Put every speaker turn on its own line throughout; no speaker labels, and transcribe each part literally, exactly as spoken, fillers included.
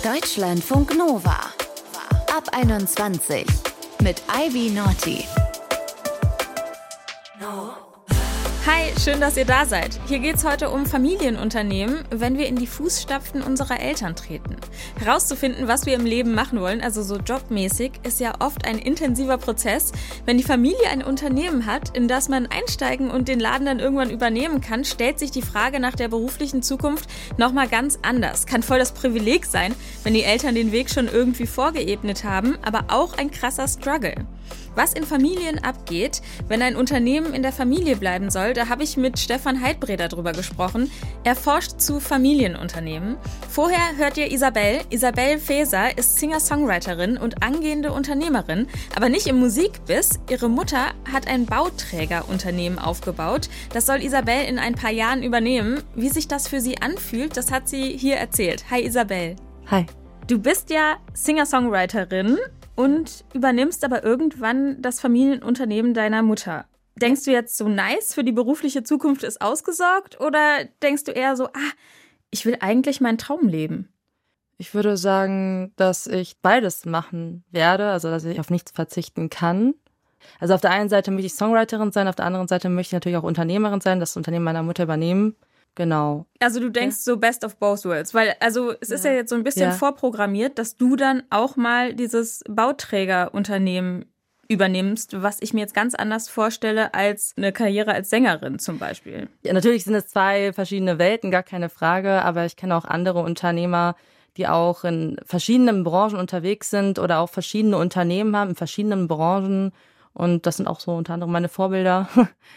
Deutschlandfunk Nova. Ab einundzwanzig mit Ivy Naughty.
Hi, schön, dass ihr da seid. Hier geht's heute um Familienunternehmen, wenn wir in die Fußstapfen unserer Eltern treten. Herauszufinden, was wir im Leben machen wollen, also so jobmäßig, ist ja oft ein intensiver Prozess. Wenn die Familie ein Unternehmen hat, in das man einsteigen und den Laden dann irgendwann übernehmen kann, stellt sich die Frage nach der beruflichen Zukunft nochmal ganz anders. Kann voll das Privileg sein, wenn die Eltern den Weg schon irgendwie vorgeebnet haben, aber auch ein krasser Struggle. Was in Familien abgeht, wenn ein Unternehmen in der Familie bleiben soll, da habe ich mit Stefan Heidbreder drüber gesprochen. Er forscht zu Familienunternehmen. Vorher hört ihr Isabel. Isabel Faeser ist Singer-Songwriterin und angehende Unternehmerin, aber nicht im Musikbiss. Ihre Mutter hat ein Bauträgerunternehmen aufgebaut. Das soll Isabel in ein paar Jahren übernehmen. Wie sich das für sie anfühlt, das hat sie hier erzählt. Hi Isabel.
Hi.
Du bist ja Singer-Songwriterin und übernimmst aber irgendwann das Familienunternehmen deiner Mutter. Denkst du jetzt so, nice, für die berufliche Zukunft ist ausgesorgt? Oder denkst du eher so, ah, ich will eigentlich meinen Traum leben?
Ich würde sagen, dass ich beides machen werde, also dass ich auf nichts verzichten kann. Also auf der einen Seite möchte ich Songwriterin sein, auf der anderen Seite möchte ich natürlich auch Unternehmerin sein, das Unternehmen meiner Mutter übernehmen. Genau.
Also du denkst ja. so best of both worlds, weil also es ist ja, ja jetzt so ein bisschen
ja.
vorprogrammiert, dass du dann auch mal dieses Bauträgerunternehmen übernimmst, was ich mir jetzt ganz anders vorstelle als eine Karriere als Sängerin zum Beispiel.
Ja, natürlich sind es zwei verschiedene Welten, gar keine Frage, aber ich kenne auch andere Unternehmer, die auch in verschiedenen Branchen unterwegs sind oder auch verschiedene Unternehmen haben in verschiedenen Branchen. Und das sind auch so unter anderem meine Vorbilder.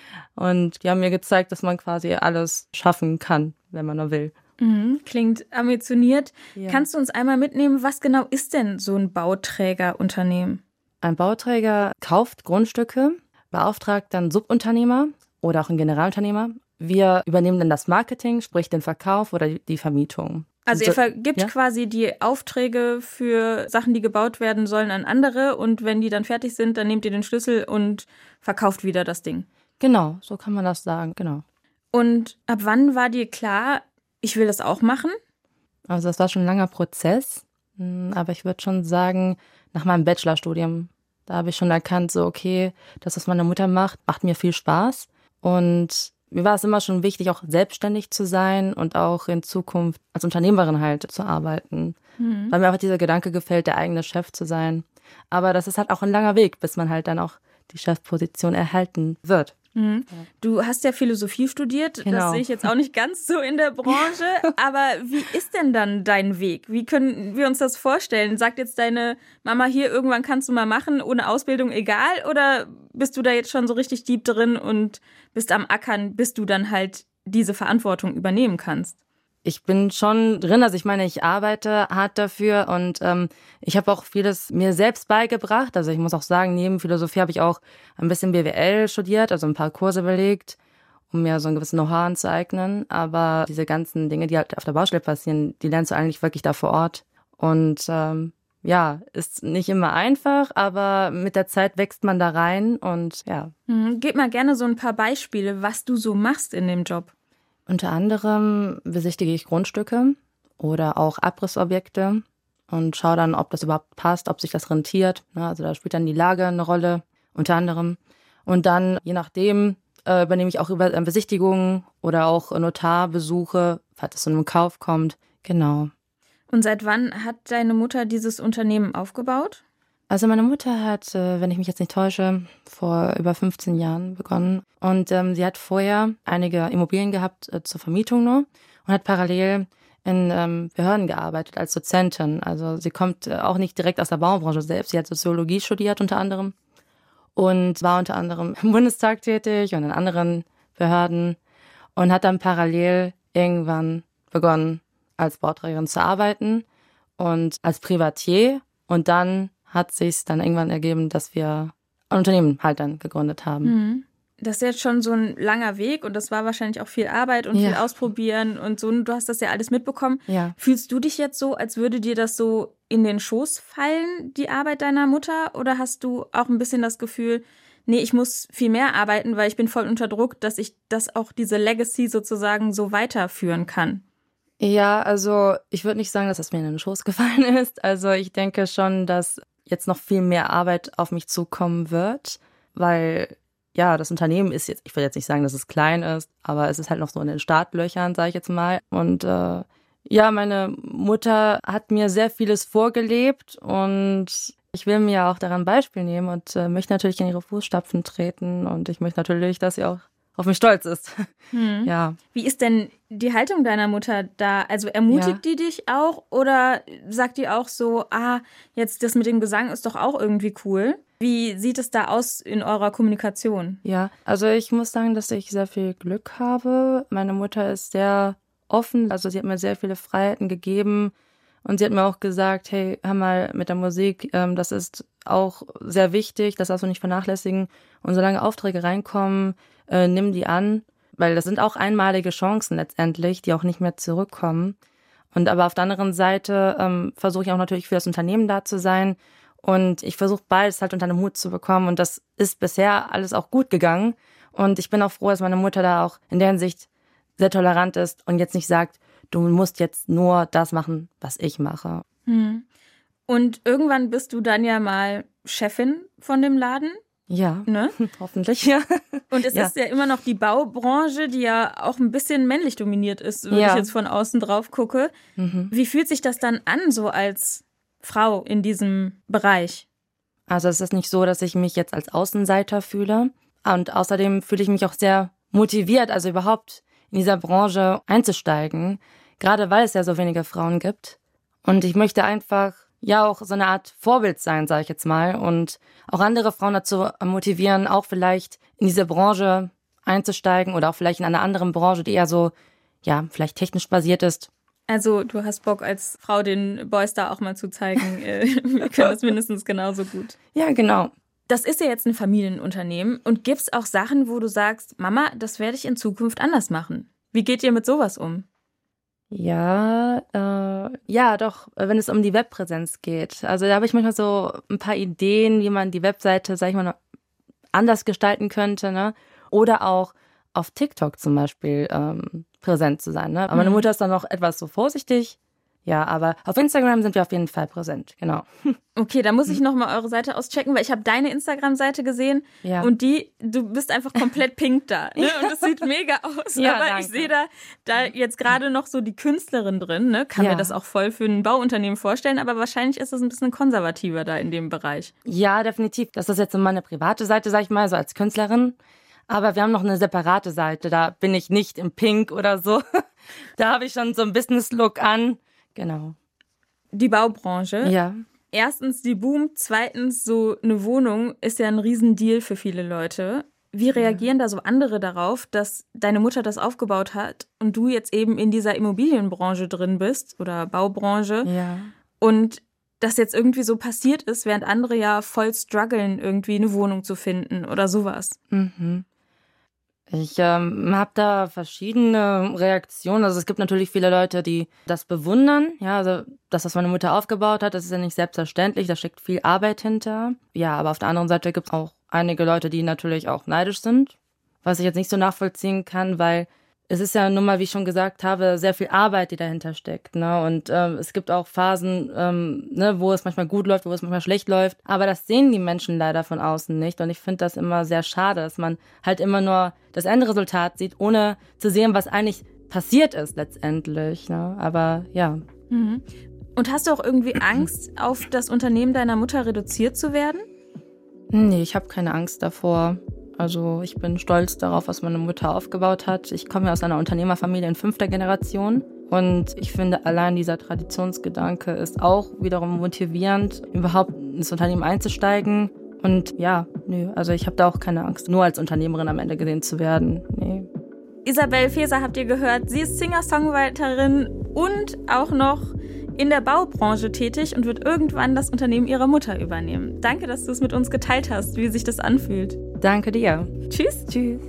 Und die haben mir gezeigt, dass man quasi alles schaffen kann, wenn man nur will.
Mhm, klingt ambitioniert.
Ja.
Kannst du uns einmal mitnehmen, was genau ist denn so ein Bauträgerunternehmen?
Ein Bauträger kauft Grundstücke, beauftragt dann Subunternehmer oder auch einen Generalunternehmer. Wir übernehmen dann das Marketing, sprich den Verkauf oder die Vermietung.
Also ihr vergibt
ja?
quasi die Aufträge für Sachen, die gebaut werden sollen, an andere und wenn die dann fertig sind, dann nehmt ihr den Schlüssel und verkauft wieder das Ding.
Genau, so kann man das sagen, genau.
Und ab wann war dir klar, ich will das auch machen?
Also das war schon ein langer Prozess, aber ich würde schon sagen, nach meinem Bachelorstudium, da habe ich schon erkannt, so okay, das, was meine Mutter macht, macht mir viel Spaß. Und mir war es immer schon wichtig, auch selbstständig zu sein und auch in Zukunft als Unternehmerin halt zu arbeiten. Mhm. Weil mir einfach dieser Gedanke gefällt, der eigene Chef zu sein. Aber das ist halt auch ein langer Weg, bis man halt dann auch die Chefposition erhalten wird.
Mhm. Du hast ja Philosophie studiert,
genau.
Das sehe ich jetzt auch nicht ganz so in der Branche, aber wie ist denn dann dein Weg? Wie können wir uns das vorstellen? Sagt jetzt deine Mama hier, irgendwann kannst du mal machen, ohne Ausbildung egal, oder bist du da jetzt schon so richtig deep drin und bist am Ackern, bis du dann halt diese Verantwortung übernehmen kannst?
Ich bin schon drin, also ich meine, ich arbeite hart dafür und ähm, ich habe auch vieles mir selbst beigebracht. Also ich muss auch sagen, neben Philosophie habe ich auch ein bisschen B W L studiert, also ein paar Kurse belegt, um mir so ein gewisses Know-how anzueignen. Aber diese ganzen Dinge, die halt auf der Baustelle passieren, die lernst du eigentlich wirklich da vor Ort. Und ähm, ja, ist nicht immer einfach, aber mit der Zeit wächst man da rein und ja.
Mhm. Gib mal gerne so ein paar Beispiele, was du so machst in dem Job.
Unter anderem besichtige ich Grundstücke oder auch Abrissobjekte und schaue dann, ob das überhaupt passt, ob sich das rentiert. Also da spielt dann die Lage eine Rolle, unter anderem. Und dann, je nachdem, äh, übernehme ich auch über äh, Besichtigungen oder auch Notarbesuche, falls es zu einem Kauf kommt. Genau.
Und seit wann hat deine Mutter dieses Unternehmen aufgebaut?
Also meine Mutter hat, wenn ich mich jetzt nicht täusche, vor über fünfzehn Jahren begonnen. Und ähm, sie hat vorher einige Immobilien gehabt äh, zur Vermietung nur und hat parallel in ähm, Behörden gearbeitet als Dozentin. Also sie kommt äh, auch nicht direkt aus der Baubranche selbst. Sie hat Soziologie studiert unter anderem und war unter anderem im Bundestag tätig und in anderen Behörden und hat dann parallel irgendwann begonnen, als Bauträgerin zu arbeiten und als Privatier und dann hat sich dann irgendwann ergeben, dass wir ein Unternehmen halt dann gegründet haben.
Das ist jetzt schon so ein langer Weg und das war wahrscheinlich auch viel Arbeit und
ja.
viel Ausprobieren und so. Du hast das ja alles mitbekommen.
Ja.
Fühlst du dich jetzt so, als würde dir das so in den Schoß fallen, die Arbeit deiner Mutter? Oder hast du auch ein bisschen das Gefühl, nee, ich muss viel mehr arbeiten, weil ich bin voll unter Druck, dass ich das auch diese Legacy sozusagen so weiterführen kann?
Ja, also ich würde nicht sagen, dass das mir in den Schoß gefallen ist. Also ich denke schon, dass jetzt noch viel mehr Arbeit auf mich zukommen wird, weil ja, das Unternehmen ist jetzt, ich will jetzt nicht sagen, dass es klein ist, aber es ist halt noch so in den Startlöchern, sage ich jetzt mal. Und äh, ja, meine Mutter hat mir sehr vieles vorgelebt und ich will mir auch daran Beispiel nehmen und äh, möchte natürlich in ihre Fußstapfen treten und ich möchte natürlich, dass sie auch auf mich stolz ist.
Hm.
Ja.
Wie ist denn die Haltung deiner Mutter da? Also ermutigt ja. die dich auch oder sagt die auch so, ah, jetzt das mit dem Gesang ist doch auch irgendwie cool? Wie sieht es da aus in eurer Kommunikation?
Ja, also ich muss sagen, dass ich sehr viel Glück habe. Meine Mutter ist sehr offen, also sie hat mir sehr viele Freiheiten gegeben und sie hat mir auch gesagt, hey, hör mal, mit der Musik, ähm, das ist auch sehr wichtig, das darfst du nicht vernachlässigen und solange Aufträge reinkommen, äh, nimm die an, weil das sind auch einmalige Chancen letztendlich, die auch nicht mehr zurückkommen. Und aber auf der anderen Seite ähm, versuche ich auch natürlich für das Unternehmen da zu sein und ich versuche beides halt unter einem Hut zu bekommen und das ist bisher alles auch gut gegangen und ich bin auch froh, dass meine Mutter da auch in der Hinsicht sehr tolerant ist und jetzt nicht sagt, du musst jetzt nur das machen, was ich mache.
Hm. Und irgendwann bist du dann ja mal Chefin von dem Laden?
Ja,
ne?
Hoffentlich, ja.
Und es ja. ist ja immer noch die Baubranche, die ja auch ein bisschen männlich dominiert ist, wenn ja. ich jetzt von außen drauf gucke. Mhm. Wie fühlt sich das dann an, so als Frau in diesem Bereich?
Also es ist nicht so, dass ich mich jetzt als Außenseiter fühle. Und außerdem fühle ich mich auch sehr motiviert, also überhaupt in dieser Branche einzusteigen, gerade weil es ja so wenige Frauen gibt. Und ich möchte einfach ja auch so eine Art Vorbild sein, sage ich jetzt mal, und auch andere Frauen dazu motivieren, auch vielleicht in diese Branche einzusteigen oder auch vielleicht in einer anderen Branche, die eher so, ja, vielleicht technisch basiert ist.
Also du hast Bock, als Frau den Boys da auch mal zu zeigen, wir können das mindestens genauso gut.
Ja, genau.
Das ist ja jetzt ein Familienunternehmen und gibt es auch Sachen, wo du sagst, Mama, das werde ich in Zukunft anders machen? Wie geht ihr mit sowas um?
Ja, äh, ja, doch, wenn es um die Webpräsenz geht. Also da habe ich manchmal so ein paar Ideen, wie man die Webseite, sag ich mal, anders gestalten könnte, ne? Oder auch auf TikTok zum Beispiel ähm, präsent zu sein, ne? Aber meine Mutter ist dann noch etwas so vorsichtig. Ja, aber auf Instagram sind wir auf jeden Fall präsent, genau.
Okay, da muss ich nochmal eure Seite auschecken, weil ich habe deine Instagram-Seite gesehen ja. und die, du bist einfach komplett pink da. Ne? Und das sieht mega aus, ja, aber danke. Ich sehe da, da jetzt gerade noch so die Künstlerin drin, ne? Kann ja. mir das auch voll für ein Bauunternehmen vorstellen, aber wahrscheinlich ist das ein bisschen konservativer da in dem Bereich.
Ja, definitiv. Das ist jetzt so meine private Seite, sag ich mal, so als Künstlerin. Aber wir haben noch eine separate Seite, da bin ich nicht im Pink oder so. Da habe ich schon so einen Business-Look an. Genau.
Die Baubranche.
Ja.
Erstens, die boomt. Zweitens, so eine Wohnung ist ja ein Riesendeal für viele Leute. Wie reagieren ja. da so andere darauf, dass deine Mutter das aufgebaut hat und du jetzt eben in dieser Immobilienbranche drin bist oder Baubranche?
Ja.
Und das jetzt irgendwie so passiert ist, während andere ja voll strugglen, irgendwie eine Wohnung zu finden oder sowas.
Mhm. Ich ähm, habe da verschiedene Reaktionen. Also es gibt natürlich viele Leute, die das bewundern. Ja, also das, was meine Mutter aufgebaut hat, das ist ja nicht selbstverständlich. Da steckt viel Arbeit hinter. Ja, aber auf der anderen Seite gibt es auch einige Leute, die natürlich auch neidisch sind. Was ich jetzt nicht so nachvollziehen kann, weil es ist ja nun mal, wie ich schon gesagt habe, sehr viel Arbeit, die dahinter steckt. Ne? Und ähm, es gibt auch Phasen, ähm, ne, wo es manchmal gut läuft, wo es manchmal schlecht läuft. Aber das sehen die Menschen leider von außen nicht. Und ich finde das immer sehr schade, dass man halt immer nur das Endresultat sieht, ohne zu sehen, was eigentlich passiert ist letztendlich. Ne? Aber ja.
Mhm. Und hast du auch irgendwie Angst, auf das Unternehmen deiner Mutter reduziert zu werden?
Nee, ich habe keine Angst davor. Also ich bin stolz darauf, was meine Mutter aufgebaut hat. Ich komme ja aus einer Unternehmerfamilie in fünfter Generation und ich finde, allein dieser Traditionsgedanke ist auch wiederum motivierend, überhaupt ins Unternehmen einzusteigen. Und ja, nö, also ich habe da auch keine Angst, nur als Unternehmerin am Ende gesehen zu werden. Nee.
Isabel Faeser habt ihr gehört, sie ist Singer-Songwriterin und auch noch in der Baubranche tätig und wird irgendwann das Unternehmen ihrer Mutter übernehmen. Danke, dass du es mit uns geteilt hast, wie sich das anfühlt.
Danke dir.
Tschüss.
Tschüss.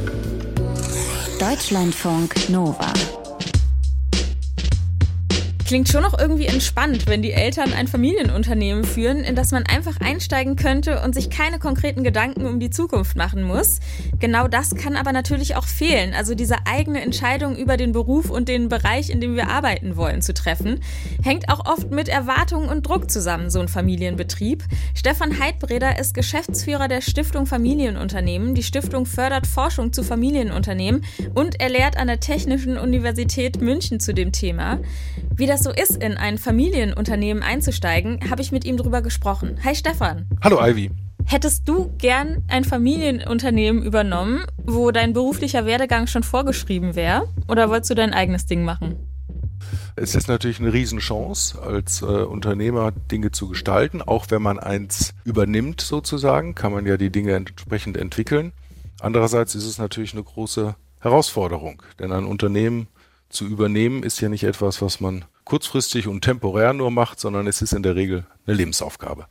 Deutschlandfunk Nova.
Klingt schon noch irgendwie entspannt, wenn die Eltern ein Familienunternehmen führen, in das man einfach einsteigen könnte und sich keine konkreten Gedanken um die Zukunft machen muss. Genau das kann aber natürlich auch fehlen, also diese eigene Entscheidung über den Beruf und den Bereich, in dem wir arbeiten wollen, zu treffen. Hängt auch oft mit Erwartungen und Druck zusammen, so ein Familienbetrieb. Stefan Heidbreder ist Geschäftsführer der Stiftung Familienunternehmen. Die Stiftung fördert Forschung zu Familienunternehmen und er lehrt an der Technischen Universität München zu dem Thema. Wie das so ist, in ein Familienunternehmen einzusteigen, habe ich mit ihm drüber gesprochen. Hi Stefan.
Hallo Ivy.
Hättest du gern ein Familienunternehmen übernommen, wo dein beruflicher Werdegang schon vorgeschrieben wäre? Oder wolltest du dein eigenes Ding machen?
Es ist natürlich eine Riesenchance, als äh, Unternehmer Dinge zu gestalten. Auch wenn man eins übernimmt sozusagen, kann man ja die Dinge entsprechend entwickeln. Andererseits ist es natürlich eine große Herausforderung, denn ein Unternehmen zu übernehmen ist ja nicht etwas, was man kurzfristig und temporär nur macht, sondern es ist in der Regel eine Lebensaufgabe.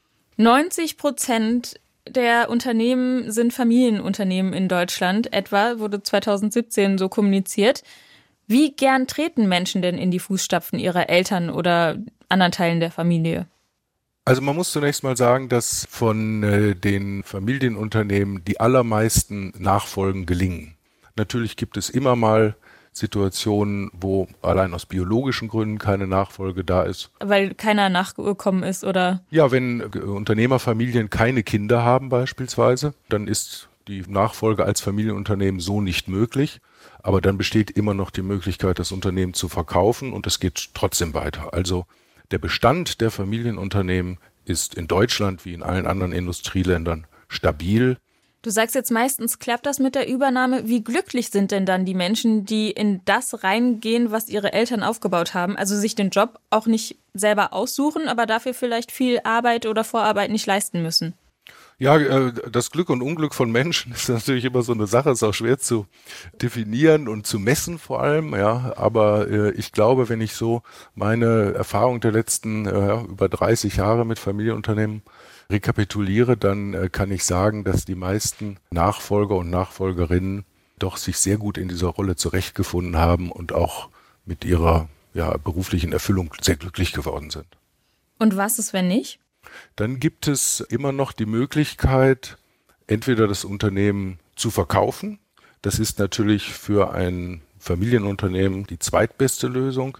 neunzig Prozent der Unternehmen sind Familienunternehmen in Deutschland, etwa, wurde zwanzig siebzehn so kommuniziert. Wie gern treten Menschen denn in die Fußstapfen ihrer Eltern oder anderen Teilen der Familie?
Also man muss zunächst mal sagen, dass von äh, den Familienunternehmen die allermeisten Nachfolgen gelingen. Natürlich gibt es immer mal Situationen, wo allein aus biologischen Gründen keine Nachfolge da ist.
Weil keiner nachgekommen ist, oder?
Ja, wenn Unternehmerfamilien keine Kinder haben beispielsweise, dann ist die Nachfolge als Familienunternehmen so nicht möglich. Aber dann besteht immer noch die Möglichkeit, das Unternehmen zu verkaufen und es geht trotzdem weiter. Also der Bestand der Familienunternehmen ist in Deutschland wie in allen anderen Industrieländern stabil.
Du sagst jetzt meistens, klappt das mit der Übernahme. Wie glücklich sind denn dann die Menschen, die in das reingehen, was ihre Eltern aufgebaut haben? Also sich den Job auch nicht selber aussuchen, aber dafür vielleicht viel Arbeit oder Vorarbeit nicht leisten müssen.
Ja, das Glück und Unglück von Menschen ist natürlich immer so eine Sache, ist auch schwer zu definieren und zu messen vor allem, ja. Aber ich glaube, wenn ich so meine Erfahrung der letzten ja, über dreißig Jahre mit Familienunternehmen rekapituliere, dann kann ich sagen, dass die meisten Nachfolger und Nachfolgerinnen doch sich sehr gut in dieser Rolle zurechtgefunden haben und auch mit ihrer ja, beruflichen Erfüllung sehr glücklich geworden sind.
Und was ist, wenn nicht?
Dann gibt es immer noch die Möglichkeit, entweder das Unternehmen zu verkaufen. Das ist natürlich für ein Familienunternehmen die zweitbeste Lösung.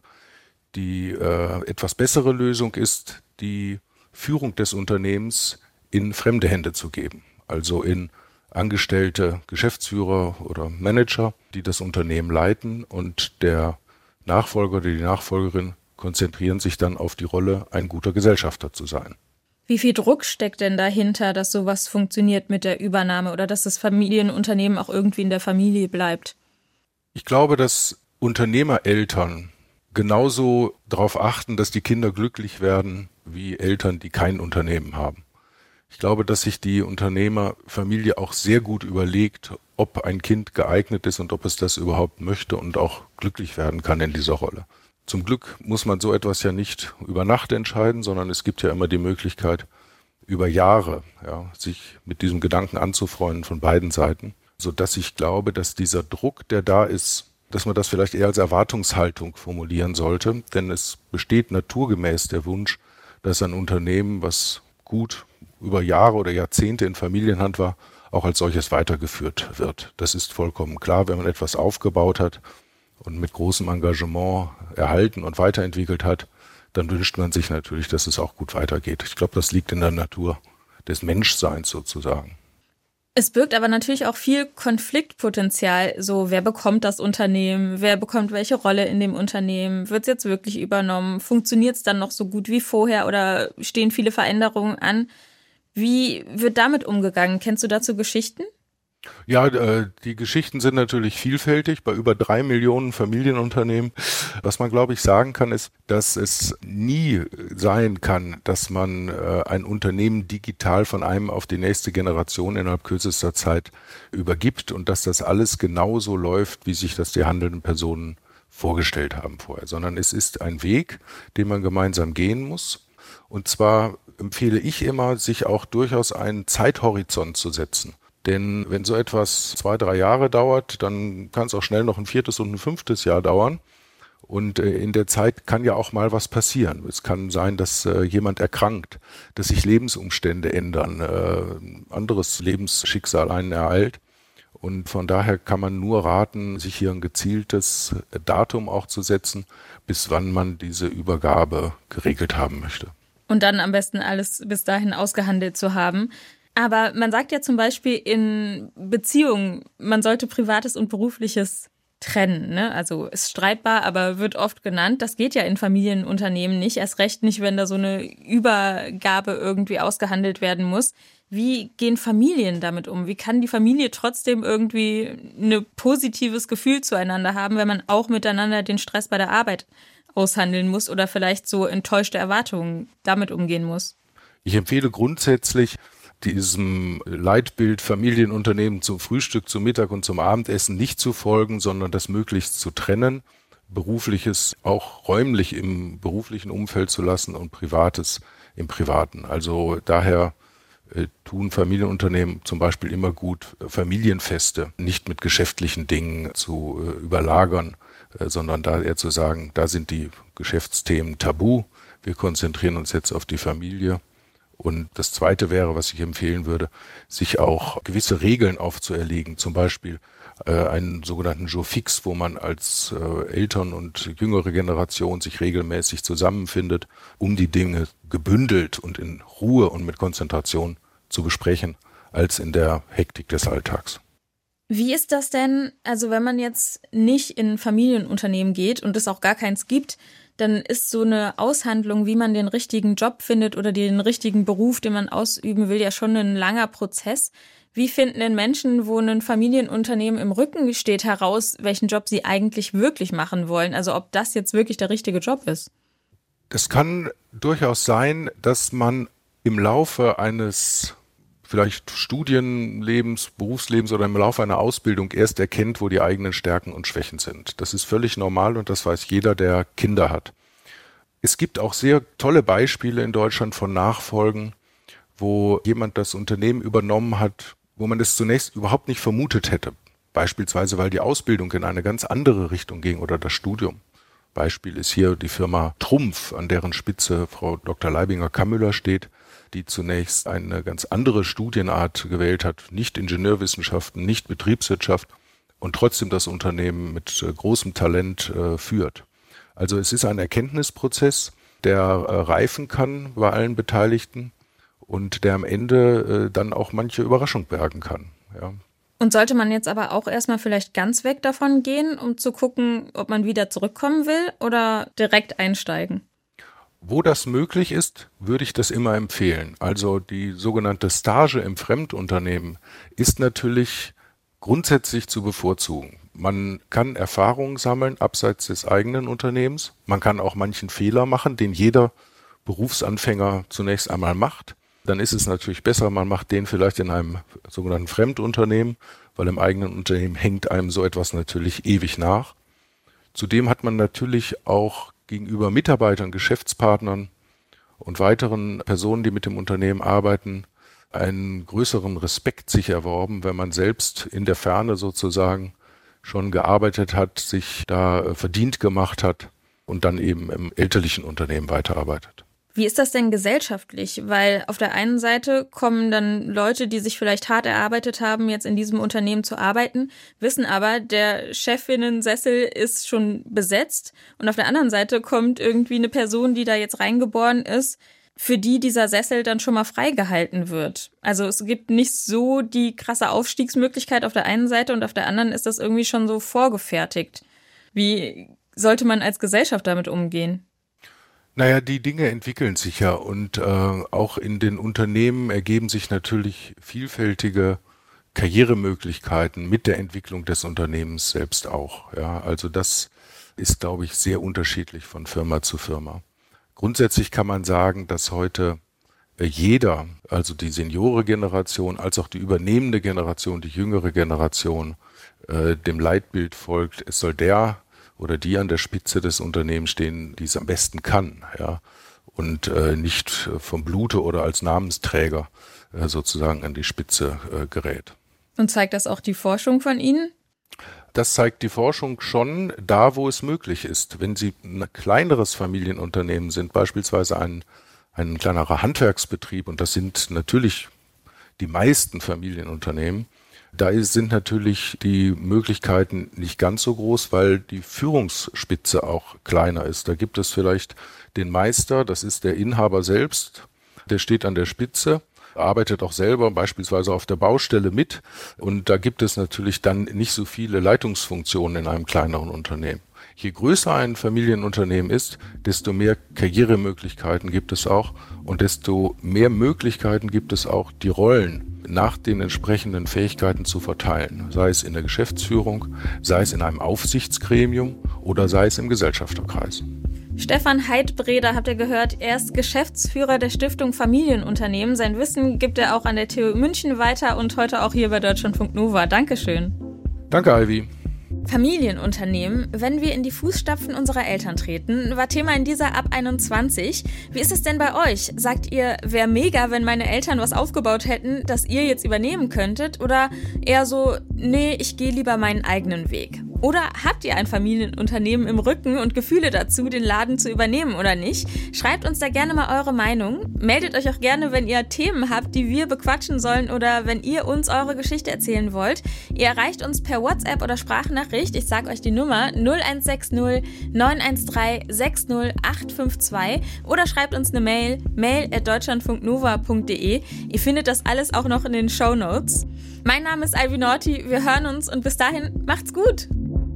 Die äh, etwas bessere Lösung ist, die Führung des Unternehmens in fremde Hände zu geben. Also in angestellte Geschäftsführer oder Manager, die das Unternehmen leiten und der Nachfolger oder die Nachfolgerin konzentrieren sich dann auf die Rolle, ein guter Gesellschafter zu sein.
Wie viel Druck steckt denn dahinter, dass sowas funktioniert mit der Übernahme oder dass das Familienunternehmen auch irgendwie in der Familie bleibt?
Ich glaube, dass Unternehmereltern genauso darauf achten, dass die Kinder glücklich werden, wie Eltern, die kein Unternehmen haben. Ich glaube, dass sich die Unternehmerfamilie auch sehr gut überlegt, ob ein Kind geeignet ist und ob es das überhaupt möchte und auch glücklich werden kann in dieser Rolle. Zum Glück muss man so etwas ja nicht über Nacht entscheiden, sondern es gibt ja immer die Möglichkeit, über Jahre ja, sich mit diesem Gedanken anzufreunden von beiden Seiten, sodass ich glaube, dass dieser Druck, der da ist, dass man das vielleicht eher als Erwartungshaltung formulieren sollte, denn es besteht naturgemäß der Wunsch, dass ein Unternehmen, was gut über Jahre oder Jahrzehnte in Familienhand war, auch als solches weitergeführt wird. Das ist vollkommen klar, wenn man etwas aufgebaut hat und mit großem Engagement erhalten und weiterentwickelt hat, dann wünscht man sich natürlich, dass es auch gut weitergeht. Ich glaube, das liegt in der Natur des Menschseins sozusagen.
Es birgt aber natürlich auch viel Konfliktpotenzial. So, wer bekommt das Unternehmen? Wer bekommt welche Rolle in dem Unternehmen? Wird es jetzt wirklich übernommen? Funktioniert es dann noch so gut wie vorher oder stehen viele Veränderungen an? Wie wird damit umgegangen? Kennst du dazu Geschichten?
Ja, äh, die Geschichten sind natürlich vielfältig bei über drei Millionen Familienunternehmen. Was man, glaube ich, sagen kann, ist, dass es nie sein kann, dass man äh, ein Unternehmen digital von einem auf die nächste Generation innerhalb kürzester Zeit übergibt und dass das alles genauso läuft, wie sich das die handelnden Personen vorgestellt haben vorher, sondern es ist ein Weg, den man gemeinsam gehen muss. Und zwar empfehle ich immer, sich auch durchaus einen Zeithorizont zu setzen. Denn wenn so etwas zwei, drei Jahre dauert, dann kann es auch schnell noch ein viertes und ein fünftes Jahr dauern. Und in der Zeit kann ja auch mal was passieren. Es kann sein, dass äh, jemand erkrankt, dass sich Lebensumstände ändern, äh, anderes Lebensschicksal einen ereilt. Und von daher kann man nur raten, sich hier ein gezieltes Datum auch zu setzen, bis wann man diese Übergabe geregelt haben möchte.
Und dann am besten alles bis dahin ausgehandelt zu haben. Aber man sagt ja zum Beispiel in Beziehungen, man sollte Privates und Berufliches trennen, ne? Also ist streitbar, aber wird oft genannt. Das geht ja in Familienunternehmen nicht, erst recht nicht, wenn da so eine Übergabe irgendwie ausgehandelt werden muss. Wie gehen Familien damit um? Wie kann die Familie trotzdem irgendwie ein positives Gefühl zueinander haben, wenn man auch miteinander den Stress bei der Arbeit aushandeln muss oder vielleicht so enttäuschte Erwartungen damit umgehen muss?
Ich empfehle grundsätzlich, diesem Leitbild Familienunternehmen zum Frühstück, zum Mittag und zum Abendessen nicht zu folgen, sondern das möglichst zu trennen, Berufliches auch räumlich im beruflichen Umfeld zu lassen und Privates im Privaten. Also daher äh, tun Familienunternehmen zum Beispiel immer gut, Familienfeste nicht mit geschäftlichen Dingen zu äh, überlagern, äh, sondern da eher zu sagen, da sind die Geschäftsthemen tabu, wir konzentrieren uns jetzt auf die Familie. Und das Zweite wäre, was ich empfehlen würde, sich auch gewisse Regeln aufzuerlegen, zum Beispiel äh, einen sogenannten Jour fix, wo man als äh, Eltern und jüngere Generation sich regelmäßig zusammenfindet, um die Dinge gebündelt und in Ruhe und mit Konzentration zu besprechen, als in der Hektik des Alltags.
Wie ist das denn, also wenn man jetzt nicht in Familienunternehmen geht und es auch gar keins gibt, dann ist so eine Aushandlung, wie man den richtigen Job findet oder den richtigen Beruf, den man ausüben will, ja schon ein langer Prozess. Wie finden denn Menschen, wo ein Familienunternehmen im Rücken steht, heraus, welchen Job sie eigentlich wirklich machen wollen? Also ob das jetzt wirklich der richtige Job ist?
Es kann durchaus sein, dass man im Laufe eines vielleicht Studienlebens, Berufslebens oder im Laufe einer Ausbildung erst erkennt, wo die eigenen Stärken und Schwächen sind. Das ist völlig normal und das weiß jeder, der Kinder hat. Es gibt auch sehr tolle Beispiele in Deutschland von Nachfolgen, wo jemand das Unternehmen übernommen hat, wo man es zunächst überhaupt nicht vermutet hätte. Beispielsweise, weil die Ausbildung in eine ganz andere Richtung ging oder das Studium. Beispiel ist hier die Firma Trumpf, an deren Spitze Frau Doktor Leibinger-Kammüller steht, die zunächst eine ganz andere Studienart gewählt hat, nicht Ingenieurwissenschaften, nicht Betriebswirtschaft und trotzdem das Unternehmen mit äh, großem Talent äh, führt. Also es ist ein Erkenntnisprozess, der äh, reifen kann bei allen Beteiligten und der am Ende äh, dann auch manche Überraschung bergen kann. Ja.
Und sollte man jetzt aber auch erstmal vielleicht ganz weg davon gehen, um zu gucken, ob man wieder zurückkommen will oder direkt einsteigen?
Wo das möglich ist, würde ich das immer empfehlen. Also die sogenannte Stage im Fremdunternehmen ist natürlich grundsätzlich zu bevorzugen. Man kann Erfahrungen sammeln abseits des eigenen Unternehmens. Man kann auch manchen Fehler machen, den jeder Berufsanfänger zunächst einmal macht. Dann ist es natürlich besser, man macht den vielleicht in einem sogenannten Fremdunternehmen, weil im eigenen Unternehmen hängt einem so etwas natürlich ewig nach. Zudem hat man natürlich auch gegenüber Mitarbeitern, Geschäftspartnern und weiteren Personen, die mit dem Unternehmen arbeiten, einen größeren Respekt sich erworben, wenn man selbst in der Ferne sozusagen schon gearbeitet hat, sich da verdient gemacht hat und dann eben im elterlichen Unternehmen weiterarbeitet.
Wie ist das denn gesellschaftlich? Weil auf der einen Seite kommen dann Leute, die sich vielleicht hart erarbeitet haben, jetzt in diesem Unternehmen zu arbeiten, wissen aber, der Chefinnensessel ist schon besetzt. Und auf der anderen Seite kommt irgendwie eine Person, die da jetzt reingeboren ist, für die dieser Sessel dann schon mal freigehalten wird. Also es gibt nicht so die krasse Aufstiegsmöglichkeit auf der einen Seite und auf der anderen ist das irgendwie schon so vorgefertigt. Wie sollte man als Gesellschaft damit umgehen?
Naja, die Dinge entwickeln sich ja und äh, auch in den Unternehmen ergeben sich natürlich vielfältige Karrieremöglichkeiten mit der Entwicklung des Unternehmens selbst auch. Ja, also das ist, glaube ich, sehr unterschiedlich von Firma zu Firma. Grundsätzlich kann man sagen, dass heute äh, jeder, also die Seniorengeneration, als auch die übernehmende Generation, die jüngere Generation, äh, dem Leitbild folgt, es soll der oder die an der Spitze des Unternehmens stehen, die es am besten kann, ja, und äh, nicht vom Blute oder als Namensträger äh, sozusagen an die Spitze äh, gerät.
Und zeigt das auch die Forschung von Ihnen?
Das zeigt die Forschung schon da, wo es möglich ist. Wenn Sie ein kleineres Familienunternehmen sind, beispielsweise ein, ein kleinerer Handwerksbetrieb, und das sind natürlich die meisten Familienunternehmen, da sind natürlich die Möglichkeiten nicht ganz so groß, weil die Führungsspitze auch kleiner ist. Da gibt es vielleicht den Meister, das ist der Inhaber selbst, der steht an der Spitze, arbeitet auch selber beispielsweise auf der Baustelle mit, und da gibt es natürlich dann nicht so viele Leitungsfunktionen in einem kleineren Unternehmen. Je größer ein Familienunternehmen ist, desto mehr Karrieremöglichkeiten gibt es auch und desto mehr Möglichkeiten gibt es auch, die Rollen nach den entsprechenden Fähigkeiten zu verteilen, sei es in der Geschäftsführung, sei es in einem Aufsichtsgremium oder sei es im Gesellschafterkreis.
Stefan Heidbreder habt ihr gehört, er ist Geschäftsführer der Stiftung Familienunternehmen. Sein Wissen gibt er auch an der T U München weiter und heute auch hier bei Deutschlandfunk Nova. Dankeschön.
Danke, Ivy.
Familienunternehmen, wenn wir in die Fußstapfen unserer Eltern treten, war Thema in dieser Ab einundzwanzig. Wie ist es denn bei euch? Sagt ihr, wäre mega, wenn meine Eltern was aufgebaut hätten, das ihr jetzt übernehmen könntet? Oder eher so, nee, ich gehe lieber meinen eigenen Weg? Oder habt ihr ein Familienunternehmen im Rücken und Gefühle dazu, den Laden zu übernehmen oder nicht? Schreibt uns da gerne mal eure Meinung. Meldet euch auch gerne, wenn ihr Themen habt, die wir bequatschen sollen oder wenn ihr uns eure Geschichte erzählen wollt. Ihr erreicht uns per WhatsApp oder Sprachnachricht. Ich sage euch die Nummer null eins sechs null neun eins drei sechs null acht fünf zwei oder schreibt uns eine Mail, mail at deutschlandfunknova punkt de. Ihr findet das alles auch noch in den Shownotes. Mein Name ist Ivy Naughty. Wir hören uns und bis dahin macht's gut.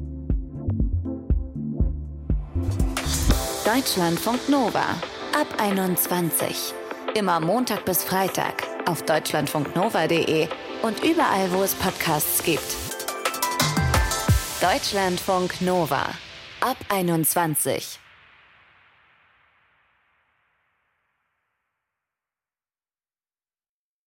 Deutschlandfunk Nova ab einundzwanzig. Immer Montag bis Freitag auf deutschlandfunknova punkt de und überall, wo es Podcasts gibt. Deutschlandfunk Nova ab einundzwanzig.